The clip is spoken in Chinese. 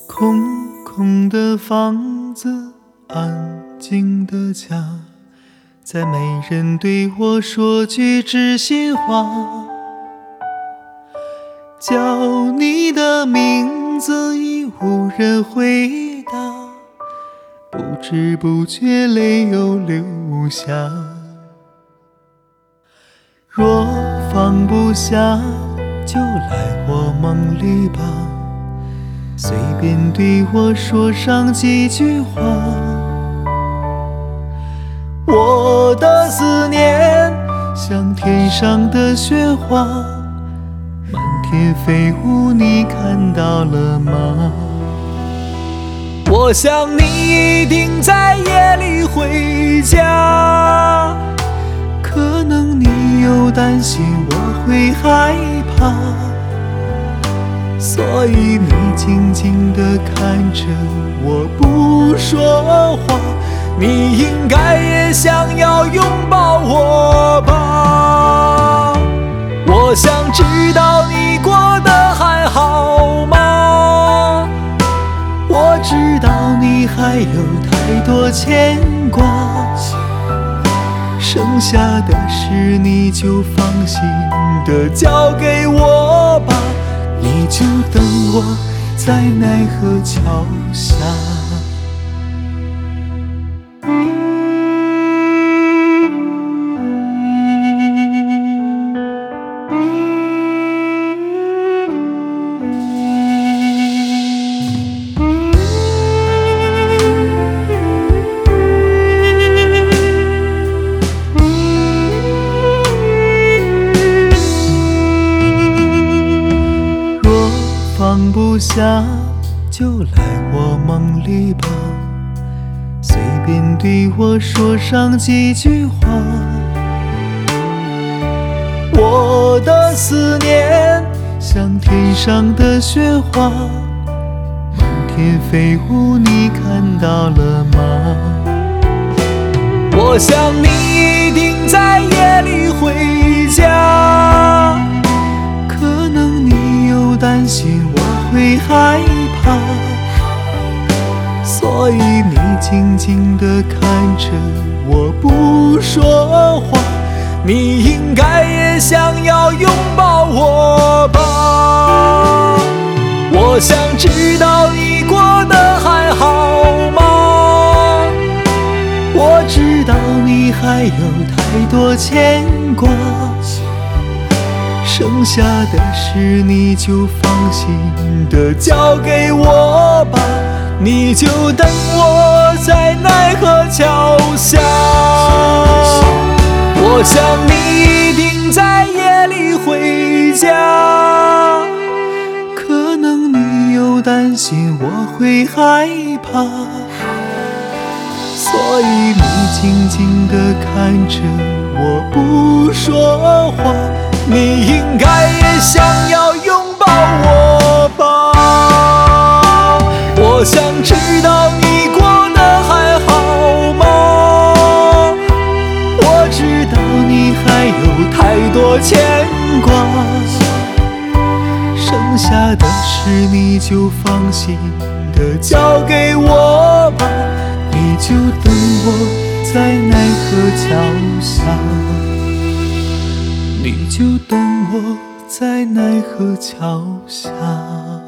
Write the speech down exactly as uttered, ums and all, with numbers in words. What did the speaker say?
空空的房子，安静的家，再没人对我说句知心话。叫你的名字已无人回答，不知不觉泪又流下。若放不下，就来我梦里吧，随便对我说上几句话。我的思念像天上的雪花，满天飞舞，你看到了吗？我想你一定在夜里回家，可能你又担心我会害怕，所以你静静地看着我不说话。你应该也想要拥抱我吧，我想知道你过得还好吗？我知道你还有太多牵挂，剩下的事你就放心地交给我吧，你就等我在奈何桥下。放不下，就来我梦里吧，随便对我说上几句话。我的思念像天上的雪花，满天飞舞，你看到了吗？我想你一定在夜里回家，可能你又担心我会害怕，所以你静静地看着我不说话。你应该也想要拥抱我吧，我想知道你过得还好吗？我知道你还有太多牵挂，剩下的事你就放心地交给我吧，你就等我在奈何桥下。我想你一定在夜里回家，可能你又担心我会害怕，所以你静静地看着我不说话。你应该也想要拥抱我吧，我想知道你过得还好吗？我知道你还有太多牵挂，剩下的事你就放心地交给我吧，你就等我在奈何桥下，你就等我在奈何桥下。